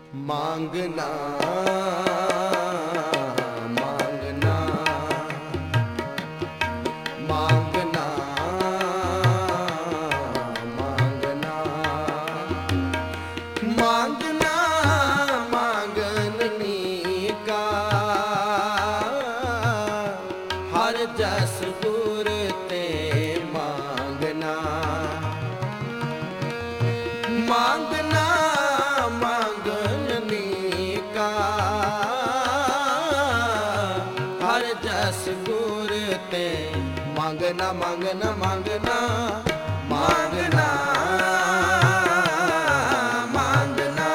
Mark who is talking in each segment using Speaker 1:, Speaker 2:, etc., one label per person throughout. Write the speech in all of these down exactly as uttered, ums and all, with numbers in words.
Speaker 1: मांगना मांगना मांगना मांगना मांगना मांगनी का हर जस गुर ते मांगना मांगना गुर ते मांगना मांगना मांगना मांगना मांगना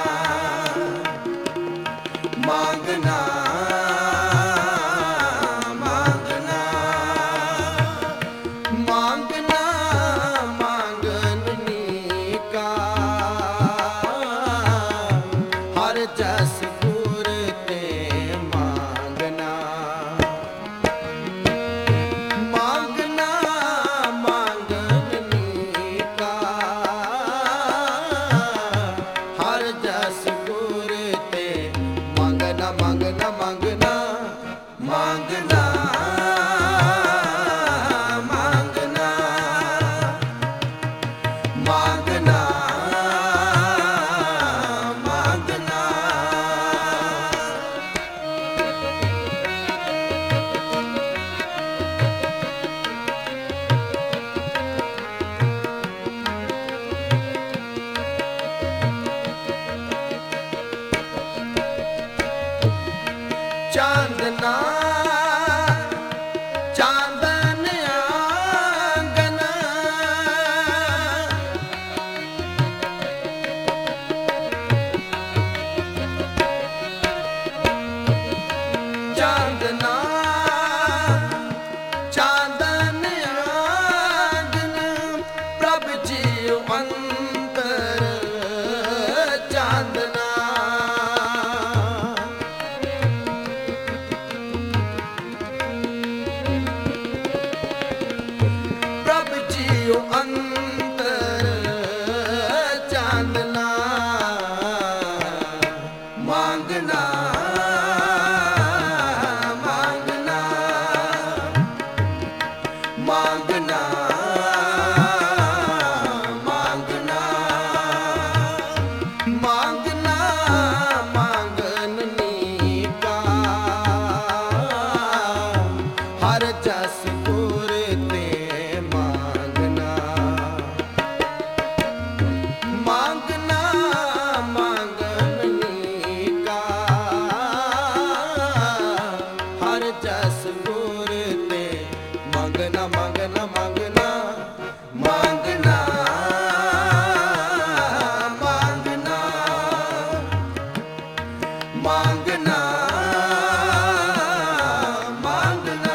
Speaker 1: मांगना मांगना मांगना मांगनी का हर जस गुर ते मांगना मांगना मांगना मांगना मांगना मांगना मांगना चांदना चांदन आंगना चांदना चांदन आंगना प्रभ जी अंतर चांदना अंतर चांदना मांगना मांगना मांगना मांगना मांगना मांगनी का हर जस गुर ते मांगना मांगनी का हर जस गुर ते मांगना मांगना मांगना मांगना मांगना मांगना मांगना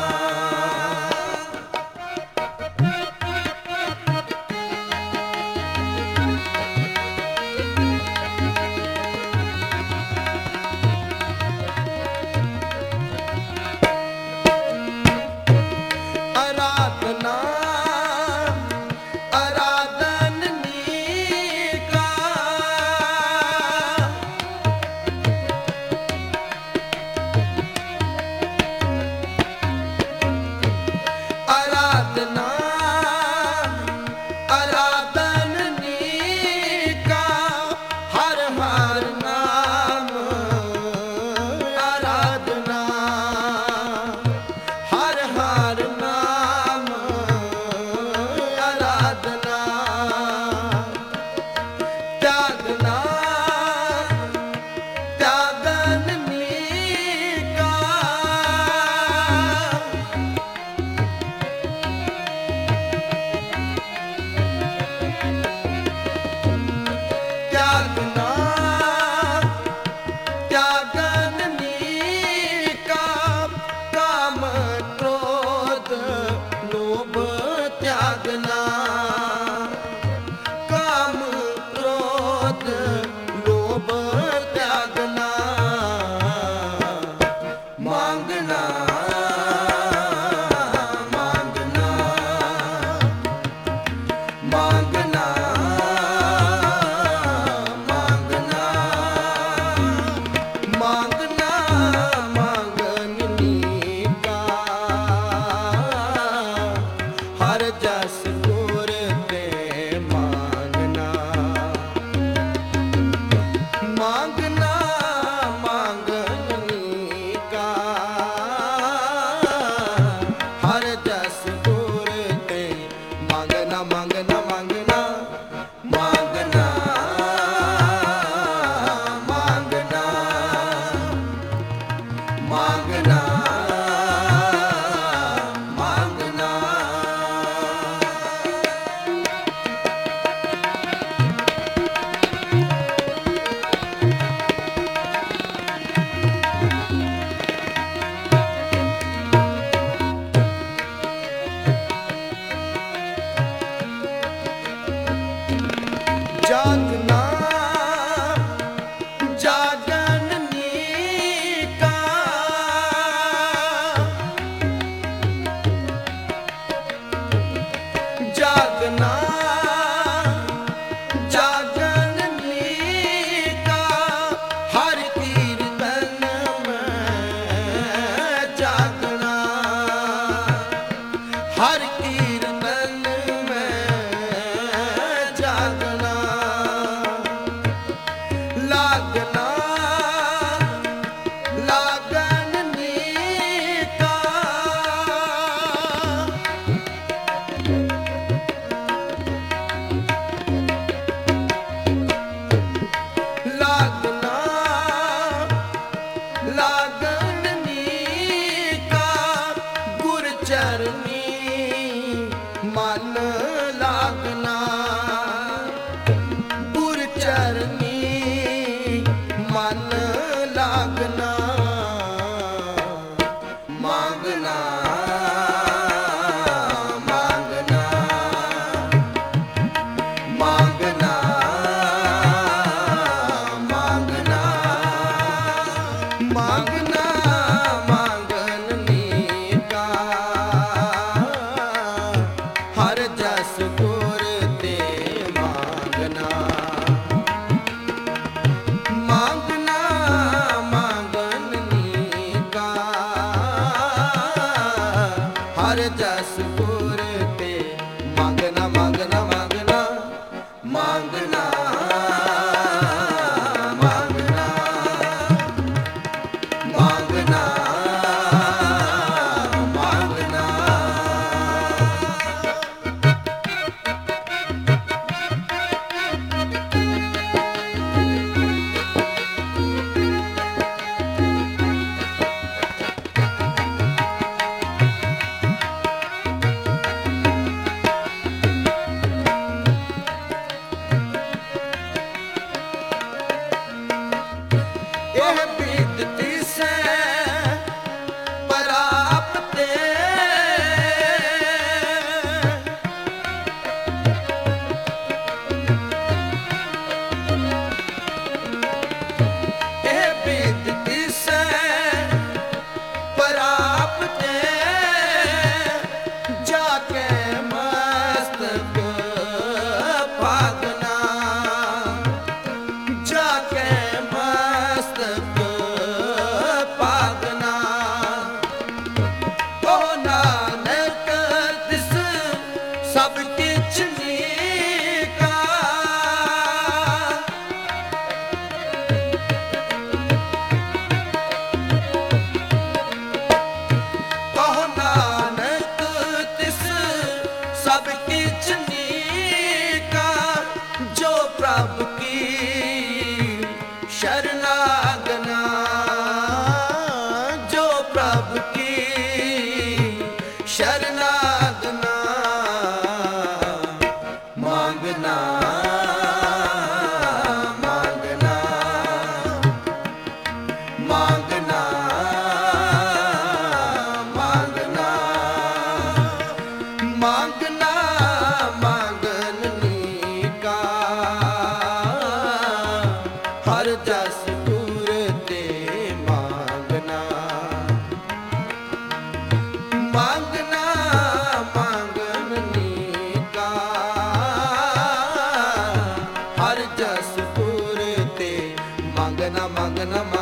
Speaker 1: आराधना आराधनी का आराधना आराधनी का हर हर नाम आराधना हर हर नाम आराधना त्यागना त्यागनी का त्यागना त्यागनी का काम क्रोध लोभ त्यागना काम क्रोध लोभ त्यागना मांगना मांगना मांगना मांगना ਇਹ ਬੀਤਤੀ ਸੈ ਪ੍ਰਾਪਤੇ ਇਹ ਬੀਤਤੀ ਸੈ ਪ੍ਰਾਪਤੇ ਜਾ ਕੇ ਮਸਤਕ ਭਾਗਨਾ ਜਾ ਕੇ ਮਸਤਕ ਭਾਗਨਾ ਉਹ ਨਾਨਕ ਤਿਸ ਸਭ ਕਿਛ ਨੀਕਾ ਉਹ ਨਾਨਕ ਤਿਸ ਸਭ ਕਿਛ ਨੀਕਾ ਜੋ ਪ੍ਰਭ ਕੀ ਸ਼ਰਨਾਗਨਾ ਜੋ ਪ੍ਰਭ ਕੀ ਸ਼ਰਨਾਗਨਾ ਮੰਗਨਾ ਮੰਗਨਾ ਮੰਗਨਾ ਮੰਗਨਾ ਮੰਗਨਾ ਮੰਗਨ ਕਾ ਹਰ ਜਸ ਗੁਰ ਤੇ ਮੰਗਨਾ ਮੰਗਨਾ ਮੰਗਨ ਕਾ ਹਰ ਜਸ ਗੁਰ ਤੇ ਮੰਗਨਾ ਮੰਗਨਾ